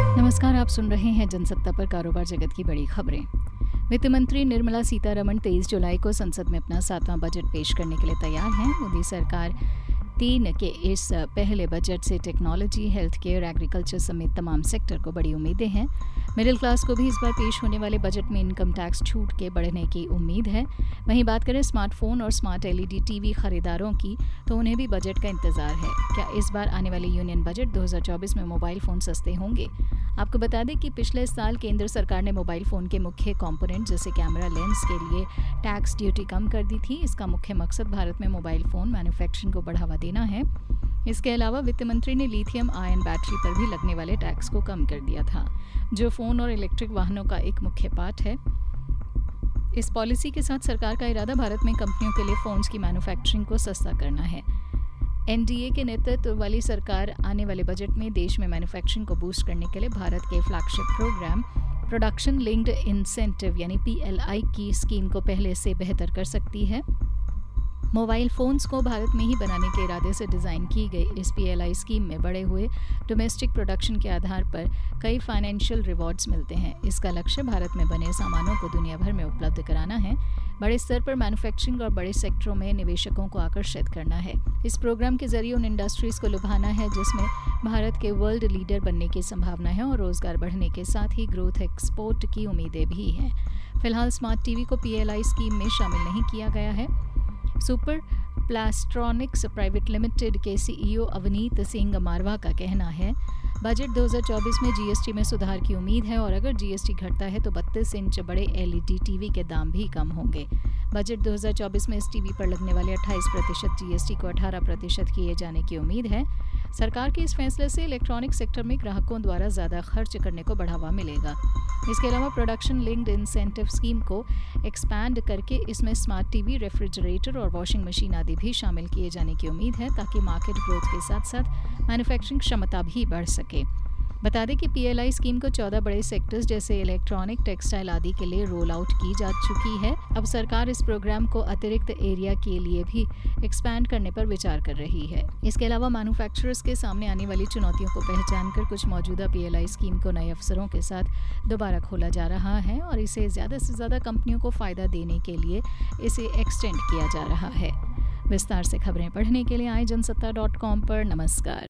नमस्कार, आप सुन रहे हैं जनसत्ता पर कारोबार जगत की बड़ी खबरें। वित्त मंत्री निर्मला सीतारमण 23 जुलाई को संसद में अपना 7वां बजट पेश करने के लिए तैयार हैं। मोदी सरकार 3 के इस पहले बजट से टेक्नोलॉजी, हेल्थ केयर, एग्रीकल्चर समेत तमाम सेक्टर को बड़ी उम्मीदें हैं। मिडिल क्लास को भी इस बार पेश होने वाले बजट में इनकम टैक्स छूट के बढ़ने की उम्मीद है। वहीं बात करें स्मार्टफोन और स्मार्ट LED टीवी खरीदारों की, तो उन्हें भी बजट का इंतजार है। क्या इस बार आने वाले यूनियन बजट 2024 में मोबाइल फ़ोन सस्ते होंगे? आपको बता दें कि पिछले साल केंद्र सरकार ने मोबाइल फ़ोन के मुख्य कंपोनेंट जैसे कैमरा, लेंस के लिए टैक्स ड्यूटी कम कर दी थी। इसका मुख्य मकसद भारत में मोबाइल फ़ोन मैन्युफैक्चरिंग को बढ़ावा देना है। इसके अलावा वित्त मंत्री ने लिथियम आयन बैटरी पर भी लगने वाले टैक्स को कम कर दिया था, जो फ़ोन और इलेक्ट्रिक वाहनों का एक मुख्य पार्ट है। इस पॉलिसी के साथ सरकार का इरादा भारत में कंपनियों के लिए फ़ोन्स की मैन्युफैक्चरिंग को सस्ता करना है। NDA के नेतृत्व वाली सरकार आने वाले बजट में देश में मैन्युफैक्चरिंग को बूस्ट करने के लिए भारत के flagship programme production linked incentive यानी PLI की स्कीम को पहले से बेहतर कर सकती है। मोबाइल फ़ोन्स को भारत में ही बनाने के इरादे से डिज़ाइन की गई इस PLI स्कीम में बढ़े हुए डोमेस्टिक प्रोडक्शन के आधार पर कई फाइनेंशियल रिवॉर्ड्स मिलते हैं। इसका लक्ष्य भारत में बने सामानों को दुनिया भर में उपलब्ध कराना है, बड़े स्तर पर मैन्युफैक्चरिंग और बड़े सेक्टरों में निवेशकों को आकर्षित करना है। इस प्रोग्राम के जरिए उन इंडस्ट्रीज़ को लुभाना है जिसमें भारत के वर्ल्ड लीडर बनने की संभावना है और रोज़गार बढ़ने के साथ ही ग्रोथ एक्सपोर्ट की उम्मीदें भी हैं। फिलहाल स्मार्ट टीवी को PLI स्कीम में शामिल नहीं किया गया है। सुपर प्लास्ट्रॉनिक्स प्राइवेट लिमिटेड के CEO अवनीत सिंह मारवा का कहना है, बजट 2024 में GST में सुधार की उम्मीद है और अगर GST घटता है तो 32 इंच बड़े LED टीवी के दाम भी कम होंगे। बजट 2024 में इस टीवी पर लगने वाले 28% GST को 18% किए जाने की उम्मीद है। सरकार के इस फैसले से इलेक्ट्रॉनिक सेक्टर में ग्राहकों द्वारा ज़्यादा खर्च करने को बढ़ावा मिलेगा। इसके अलावा प्रोडक्शन लिंक्ड इंसेंटिव स्कीम को एक्सपैंड करके इसमें स्मार्ट टीवी, रेफ्रिजरेटर और वॉशिंग मशीन आदि भी शामिल किए जाने की उम्मीद है ताकि मार्केट ग्रोथ के साथ साथ मैन्युफैक्चरिंग क्षमता भी बढ़ सके। बता दें कि PLI स्कीम को 14 बड़े सेक्टर्स जैसे इलेक्ट्रॉनिक, टेक्सटाइल आदि के लिए रोल आउट की जा चुकी है। अब सरकार इस प्रोग्राम को अतिरिक्त एरिया के लिए भी एक्सपैंड करने पर विचार कर रही है। इसके अलावा मैन्युफैक्चरर्स के सामने आने वाली चुनौतियों को पहचान कर कुछ मौजूदा PLI स्कीम को नए अवसरों के साथ दोबारा खोला जा रहा है और इसे ज़्यादा से ज़्यादा कंपनियों को फ़ायदा देने के लिए इसे एक्सटेंड किया जा रहा है। विस्तार से खबरें पढ़ने के लिए आए जनसत्ता.com पर। नमस्कार।